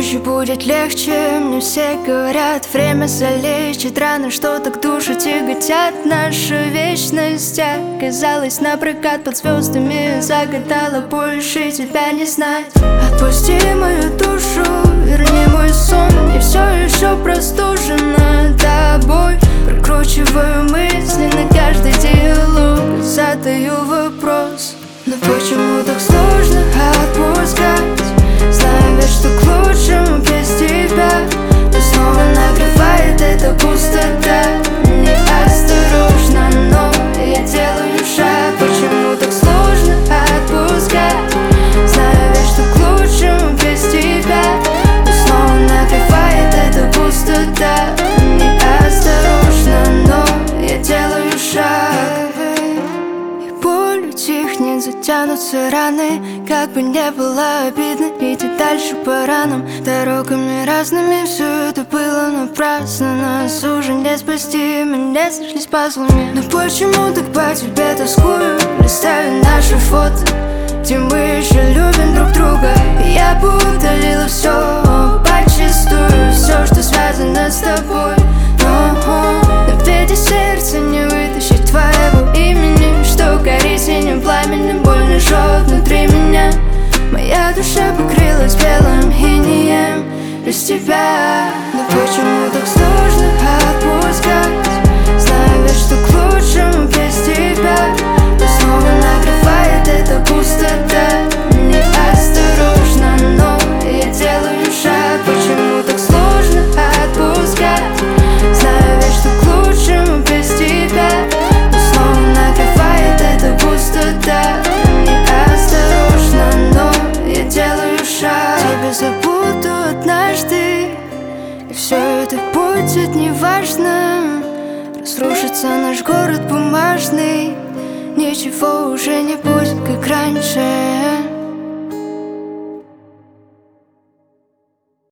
позже будет легче. Мне все говорят, время залечит раны, что так душу тяготят. Наша вечность оказалась напрокат под звездами. Загадала больше тебя не знать. Отпусти мою душу, верни мой сон. Я все еще простужена тобой. Прокручиваю мысли на каждый диалог. Задаю вопрос: но почему так сложно отпускать? Знаю ведь, что к лучшему без тебя. Но снова накрывает эта пустота. Неосторожно, но я делаю шаг. Почему так сложно отпускать? Знаю ведь, что к лучшему без тебя. Но снова накрывает эта пустота. Неосторожно, но я делаю шаг. И боль утихнет, затянутся раны. Как бы не было обидно идти дальше по ранам. Дорогами разными все это было напрасно. Нас уже не спасти, мы не сошлись пазлами. Но почему так по тебе тоскую? Листаю наши фото, где мы еще любим друг друга. И я бы удалила все почистую, все, что связано с тобой. Но ведь из сердца не вытащить твоего имени, что горит синим пламенем, больно жжет внутри меня. Моя душа покрылась белым инеем без тебя. Но почему так сложно отпускать? Знаю ведь, что к лучшему без тебя. Но снова накрывает эта пустота. Неосторожно, но я делаю шаг. Почему так сложно отпускать? Знаю ведь, что к лучшему без тебя. Но снова накрывает эта пустота. Неосторожно, но я делаю шаг. Тебя забуду однажды, и все это будет неважно. Разрушится наш город бумажный, ничего уже не будет, как раньше.